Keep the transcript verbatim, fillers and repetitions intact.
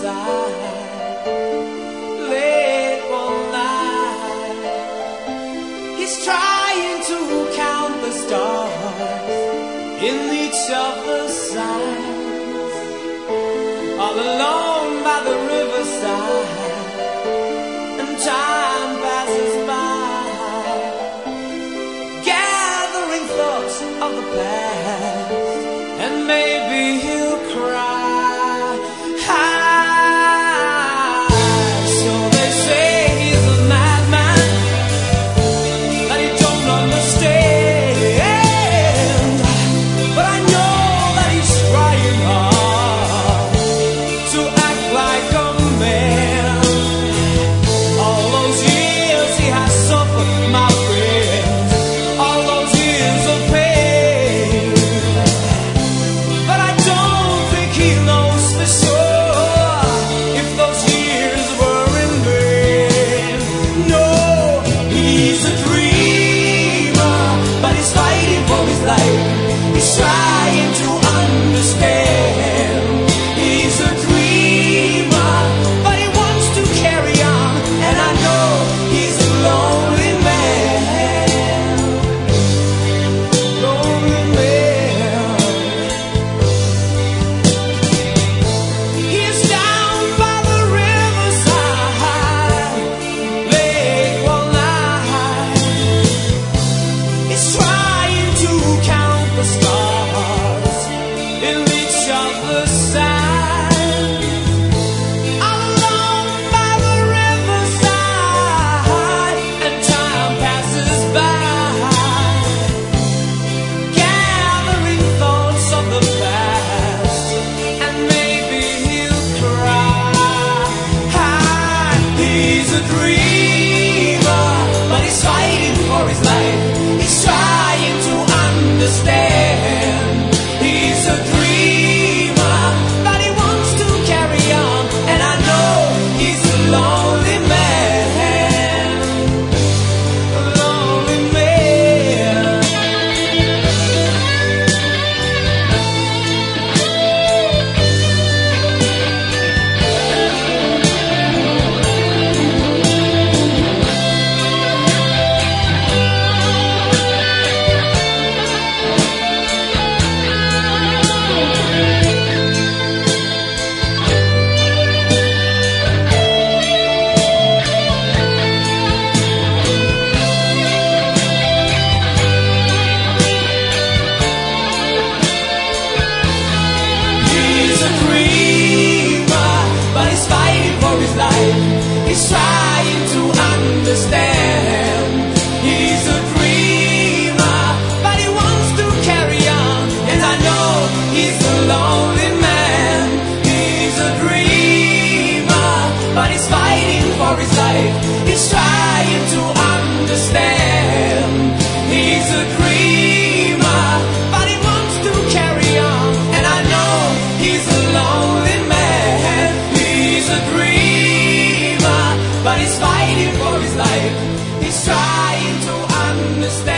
riverside, late one night. He's trying to count the stars in each of the signs, all alone by the riverside, and time passes by, gathering thoughts of the past, and maybe he'll cry. So they say he's a madman, that he don't understand, but I know that he's trying hard to act like a man. All those years he has suffered, my friends, all those years of pain, but I don't think he knows for sure if those years were in vain. No, he's a dreamer, but he's fighting for his life. He's trying to understand. He's a dreamer, but he wants to carry on, and I know he's a lonely man. Lonely man. He's down by the riverside, late one night. He's trying to count the stars in each of the signs, alone by the riverside, and time passes by, gathering thoughts of the past, and maybe he'll cry. He's a dreamer, but he's fighting for his life. He's trying to understand. He's a dreamer, but he wants to carry on, and I know he's a lonely man. A lonely man. He's a dreamer, but he's fighting for his life. He's trying to understand. He's a dreamer, but he wants to carry on, and I know he's a lonely man. He's a dreamer, but he's fighting for his life. He's trying to understand. He's a dreamer, but he wants to carry on, and I know he's a lonely man. He's a dreamer, but he's fighting for his life. He's trying to understand.